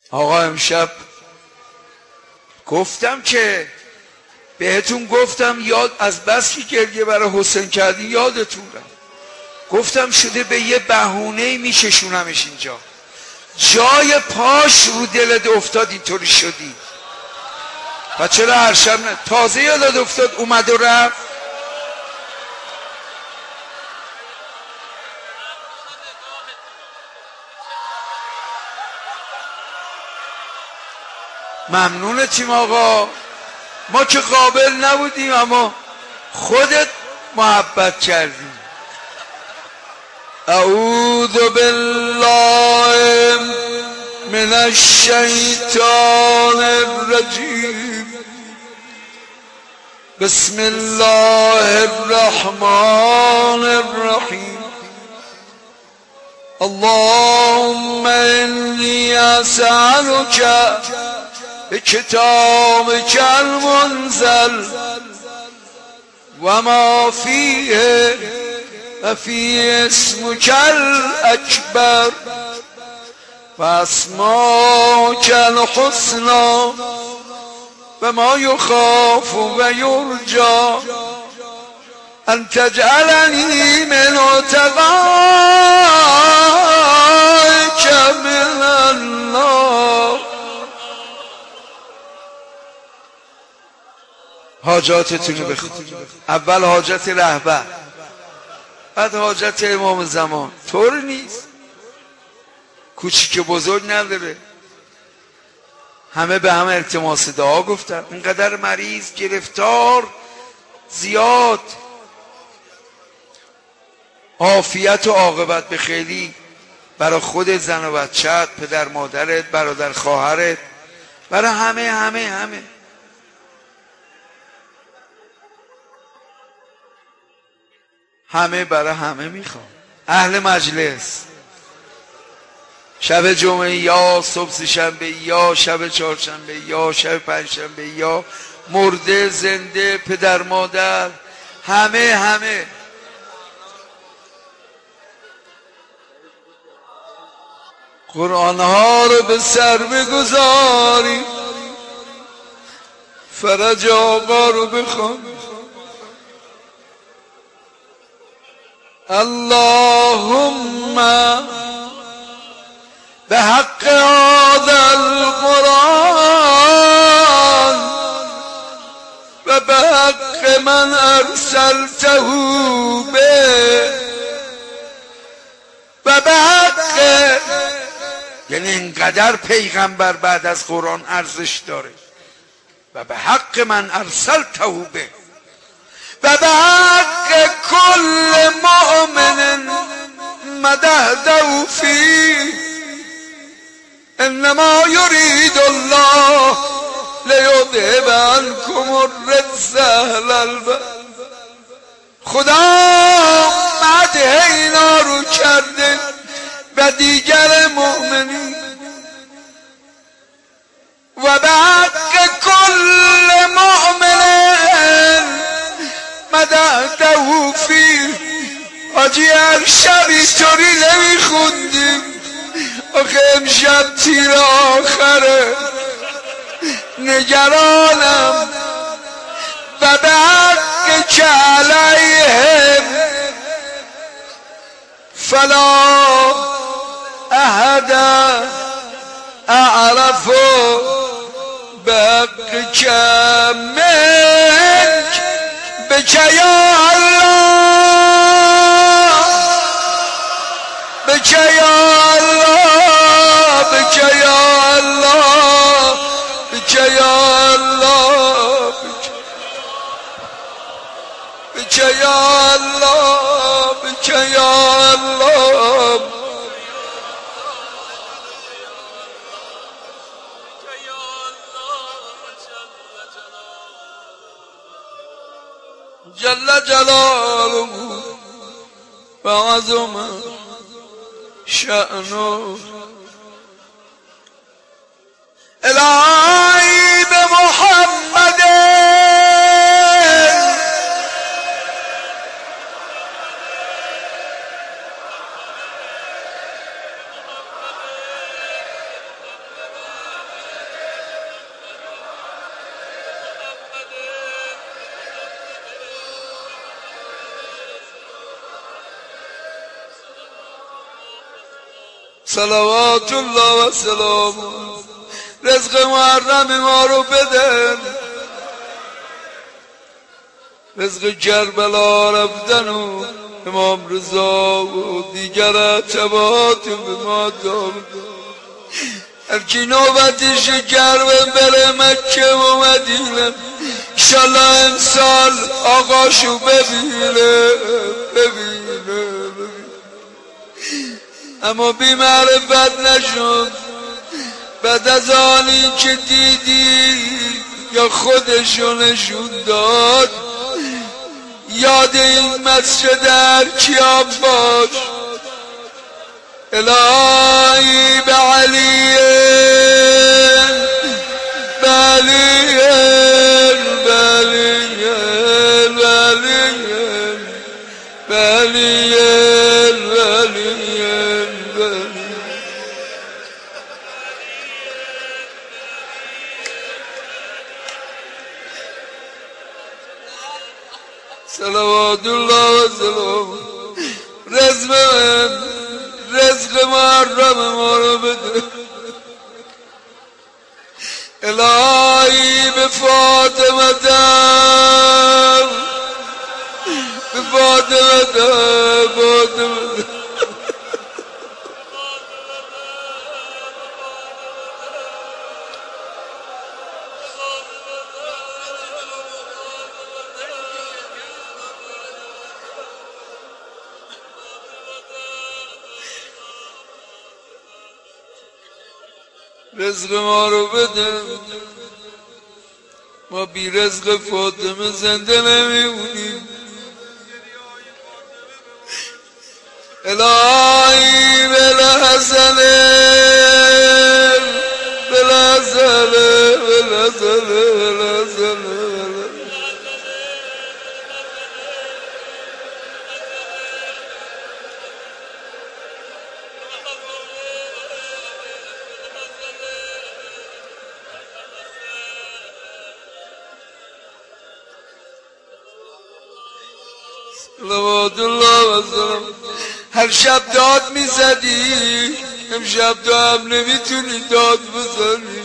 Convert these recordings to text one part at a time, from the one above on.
آقا امشب گفتم که بهتون گفتم یاد از بس که گریه برای حسین کردی یادتون رفت. گفتم شده به یه بهونه میششونمش اینجا، جای پاش رو دلت افتاد اینطوری شدی. و چرا هر شب نه؟ تازه یادت افتاد اومد و رفت. ممنونتیم آقا، ما که قابل نبودیم اما خودت محبت کردی. اعوذ بالله من الشیطان الرجیم. بسم الله الرحمن الرحیم. اللهم انی اسألک بکتابک المنزل و ما فیه و فی اسمک الاکبر و اسماک الحسنی و ما یخاف و یرجا ان تجعلنی من اتقایک من النار. حاجاتتون رو بخون. اول حاجت رهبر، بعد حاجت امام زمان. طور نیست، کوچیک بزرگ نداره، همه به همه التماس دعا گفتن. اینقدر مریض گرفتار زیاد، عافیت و عاقبت به خیلی برای خودت، زن و بچه‌ت، پدر مادرت، برادر خواهرت، برای همه همه همه. همه برای همه میخوام. اهل مجلس شب جمعه یا صبح شنبه یا شب چهارشنبه یا شب پنجشنبه یا مرده زنده، پدر مادر، همه همه. قرآن ها رو به سر بگذاری، فرج آقا رو بخوان. اللهم به حق هذا القرآن و به حق من ارسلته به و به حق، یعنی اینقدر پیغمبر بعد از قرآن ارزش داره، و به حق من ارسلته به و به حق کل مؤمن مدحته فیه انما یرید الله لیذهب عنکم الرجس اهل البیت. خدا مدح اینا رو کرده و دیگر مؤمنین. و به حق کل مؤمن مدحته فیه. حاجی هر شب اینطوری نمیخوندیم، آخه امشب تیر آخره، نگرانم. و به حق که علیهم فلا احد اعرف به حق که منک بکه یا الله، بکه یا الله، بکه یا الله، بکه یا الله، بکه یا الله، بکه یا الله. جل جلاله و عظم شأنه. الهی به محمد صلوات الله و سلام. رزق محرم ما رو بده، رزق کربلا رفتن و امام رضا و دیگر اتباعات به ما داد. هرکی نوبتش کربن بره مکه و مدینه، انشالله امسال آقاشو ببینه. اما بی معرفت نشد، بعد از آنی که دیدی یا خودشو نشون داد، یاد این مسجد ارکیاب باش. الهی به علی صلوات الله و سلام. رزق محرم ما رو بده. الهی به فاطمه دم، به فاطمه دم، فاطمه دم. رزق ما رو بده، ما بی رزق فاطمه زنده نمیمونیم. الهی بالحسن بالحسن بالحسن بالحسن. صلوات الله و سلام. هر شب داد میزدی، امشب تو هم نمیتونی داد بزنی.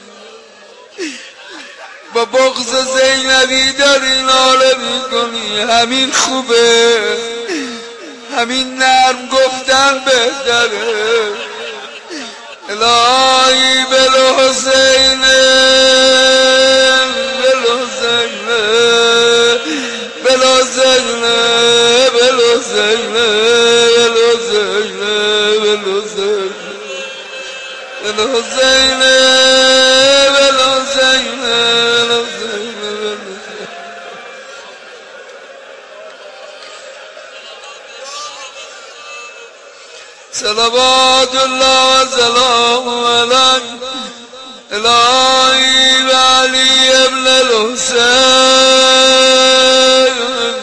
با بغض زینبی داری ناله میکنی. همین خوبه، همین نرم گفتن بهتره. الهی بالحسین بالحسین بالحسین بالحسین بالحسین بالحسین بالحسین بالحسین. صلوات الله و سلام علیک. الهی و علی ابن الحسین،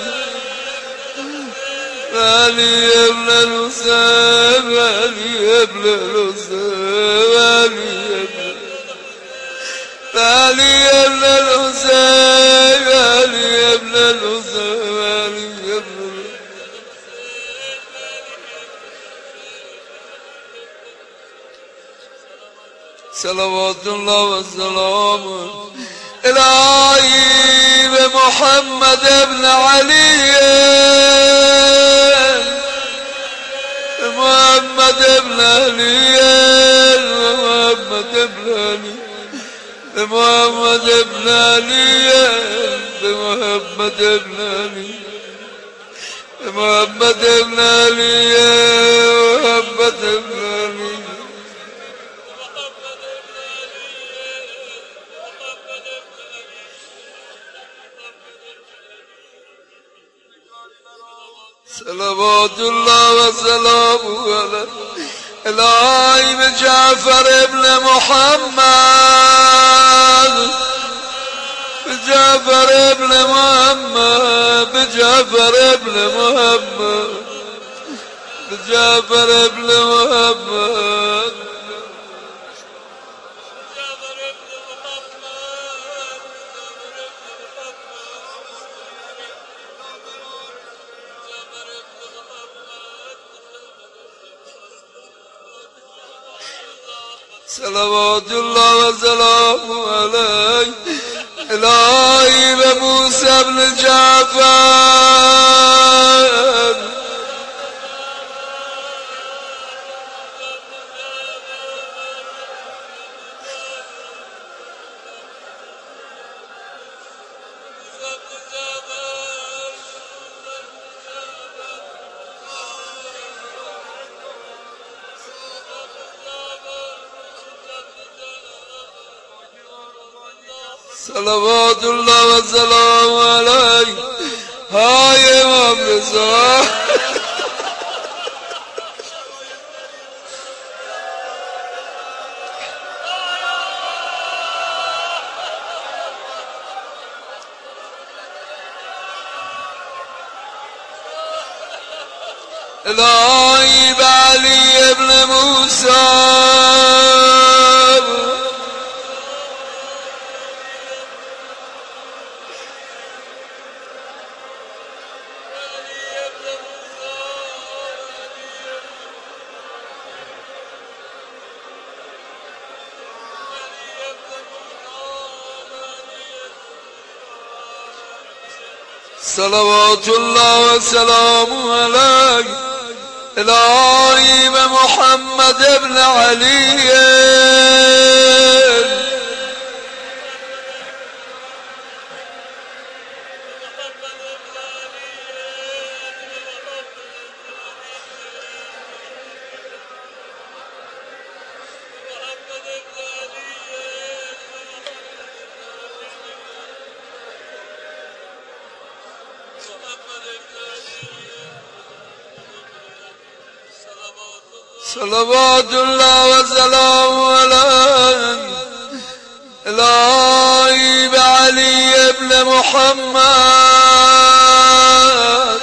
علی ابن الحسین، علی ابن الحسین، علی ابن الحسین، علی ابن الحسین، علی ابن. صلوات الله و سلام. الهی به محمد ابن علی، محمد ابن علی، محمد ابن علی، محمد ابن علی، محمد ابن علی، محمد ابن علی، محمد ابن علی. صلوات الله و سلام علیه. الهی به جعفر ابن محمد، به جعفر ابن محمد، به جعفر ابن محمد، به جعفر ابن محمد. صلوات الله و سلامه علیه الهی به موسی بن جعفر صلوات الله و سلام علیه های امام رضا الهی به علی ابن موسی صلوات الله و سلامه علیه الهی به محمد ابن علی صلوات الله و سلام علیه الهی به علی ابن محمد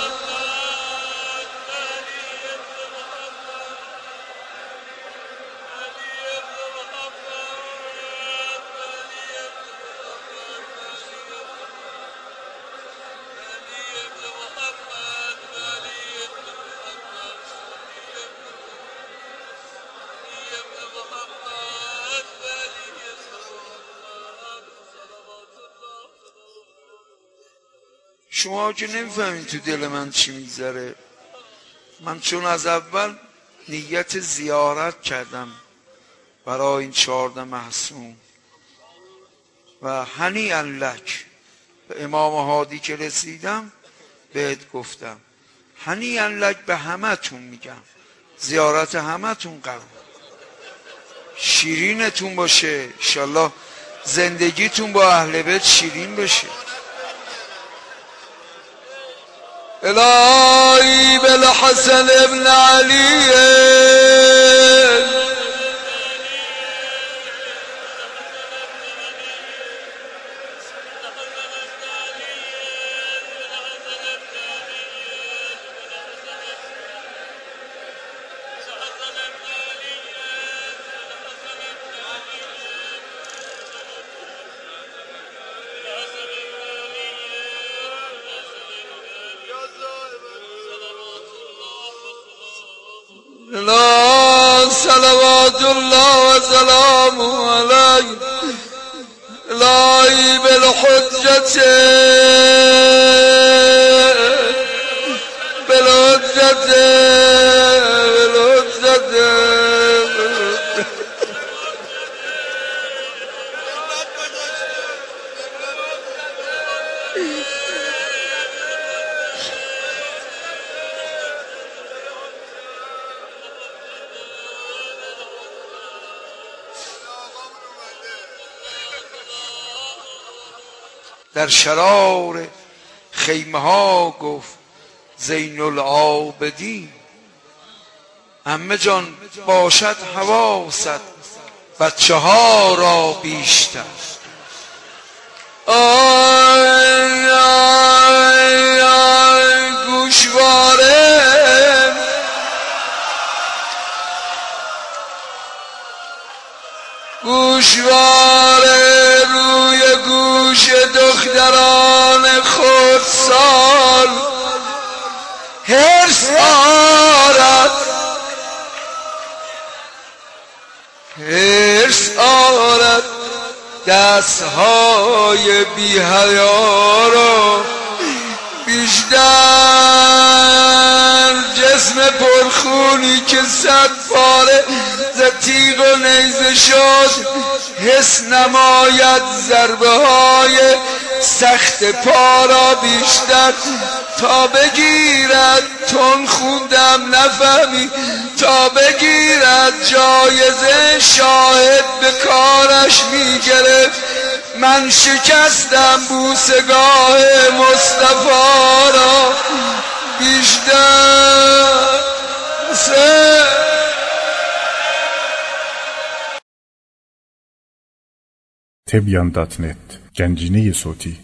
شما که نمیفهمین تو دل من چی میگذره. من چون از اول نیت زیارت کردم برای این 14 معصوم و هنیئا لک به امام هادی که رسیدم بهت گفتم هنیئا لک به همه تون میگم زیارت همه تون قبول شیرینتون باشه انشالله زندگیتون با اهل بیت شیرین بشه. الهی بالحسن ابن علی صلوات الله و سلامه علیه الهی بالحجت در شرار خیمه ها گفت زین العابدین عمه جان باشد حواست بچه ها را بیشتر. آی آی آی گوشواره گوشواره روی گوش دختران خردسال حرص آرد عشق آرد دستهای بی حیا را، بیشتر جسم پرخونی که 100 پاره ز تیغ و نیزه شد، حس نماید ضربه های سخت پا را بیشتر، تا بگیرد تون خوندم نفهمی، تا بگیرد جایزه شاهد به کارش میگرفت. من شکستم بوسگاه مصطفی را بیشتر Tebyan.net Gencine صوتی